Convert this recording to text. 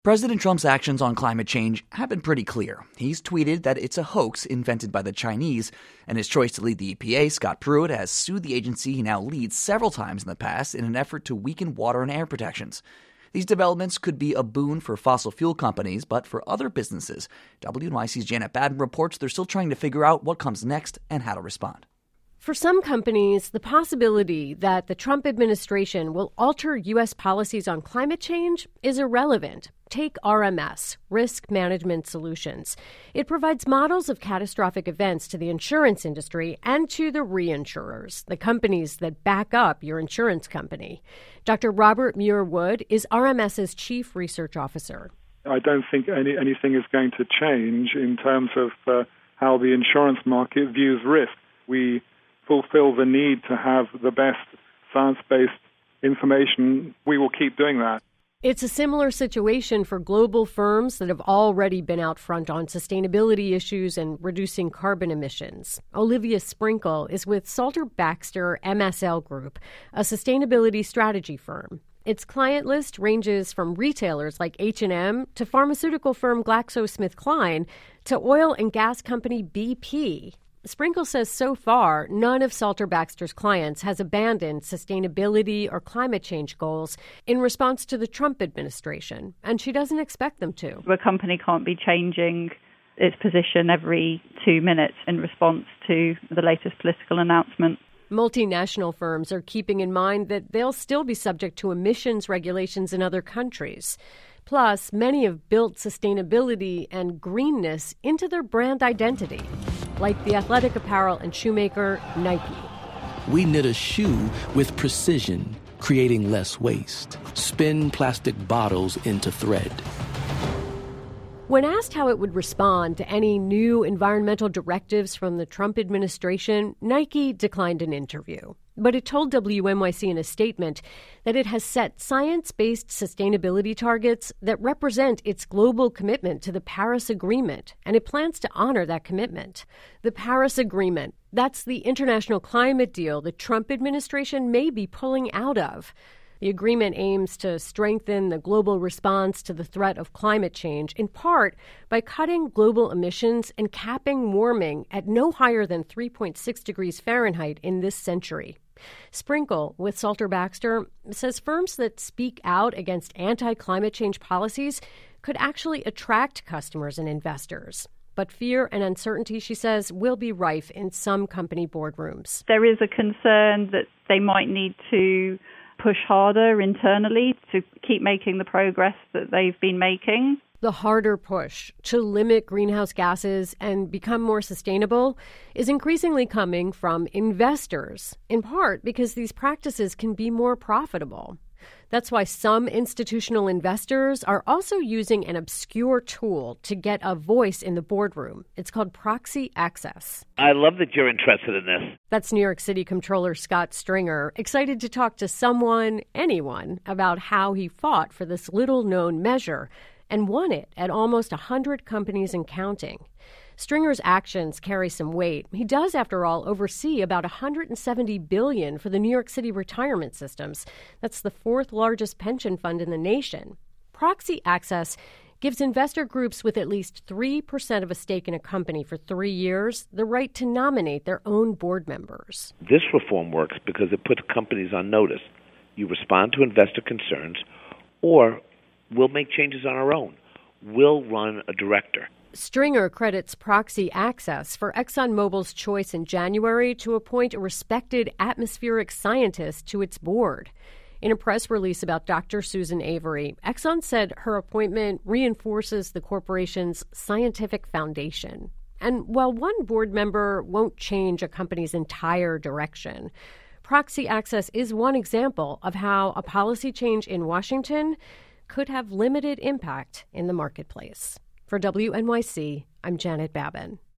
President Trump's actions on climate change have been pretty clear. He's tweeted that it's a hoax invented by the Chinese, and his choice to lead the EPA, Scott Pruitt, has sued the agency he now leads several times in the past in an effort to weaken water and air protections. These developments could be a boon for fossil fuel companies, but for other businesses, WNYC's Janet Baden reports they're still trying to figure out what comes next and how to respond. For some companies, the possibility that the Trump administration will alter U.S. policies on climate change is irrelevant. Take RMS, Risk Management Solutions. It provides models of catastrophic events to the insurance industry and to the reinsurers, the companies that back up your insurance company. Dr. Robert Muir-Wood is RMS's chief research officer. I don't think anything is going to change in terms of how the insurance market views risk. We fulfill the need to have the best science-based information. We will keep doing that. It's a similar situation for global firms that have already been out front on sustainability issues and reducing carbon emissions. Olivia Sprinkle is with Salter Baxter MSL Group, a sustainability strategy firm. Its client list ranges from retailers like H&M to pharmaceutical firm GlaxoSmithKline to oil and gas company BP. Sprinkle says so far, none of Salter Baxter's clients has abandoned sustainability or climate change goals in response to the Trump administration, and she doesn't expect them to. A company can't be changing its position every 2 minutes in response to the latest political announcement. Multinational firms are keeping in mind that they'll still be subject to emissions regulations in other countries. Plus, many have built sustainability and greenness into their brand identity, like the athletic apparel and shoemaker Nike. We knit a shoe with precision, creating less waste. Spin plastic bottles into thread. When asked how it would respond to any new environmental directives from the Trump administration, Nike declined an interview. But it told WNYC in a statement that it has set science-based sustainability targets that represent its global commitment to the Paris Agreement, and it plans to honor that commitment. The Paris Agreement, that's the international climate deal the Trump administration may be pulling out of. The agreement aims to strengthen the global response to the threat of climate change, in part by cutting global emissions and capping warming at no higher than 3.6 degrees Fahrenheit in this century. Sprinkle, with Salter Baxter, says firms that speak out against anti-climate change policies could actually attract customers and investors. But fear and uncertainty, she says, will be rife in some company boardrooms. There is a concern that they might need to push harder internally to keep making the progress that they've been making. The harder push to limit greenhouse gases and become more sustainable is increasingly coming from investors, in part because these practices can be more profitable. That's why some institutional investors are also using an obscure tool to get a voice in the boardroom. It's called proxy access. I love that you're interested in this. That's New York City Comptroller Scott Stringer, excited to talk to someone, anyone, about how he fought for this little-known measure and won it at almost 100 companies and counting. Stringer's actions carry some weight. He does, after all, oversee about $170 billion for the New York City retirement systems. That's the fourth largest pension fund in the nation. Proxy access gives investor groups with at least 3% of a stake in a company for 3 years the right to nominate their own board members. This reform works because it puts companies on notice. You respond to investor concerns, or we'll make changes on our own. We'll run a director. Stringer credits proxy access for ExxonMobil's choice in January to appoint a respected atmospheric scientist to its board. In a press release about Dr. Susan Avery, Exxon said her appointment reinforces the corporation's scientific foundation. And while one board member won't change a company's entire direction, proxy access is one example of how a policy change in Washington could have limited impact in the marketplace. For WNYC, I'm Janet Baden.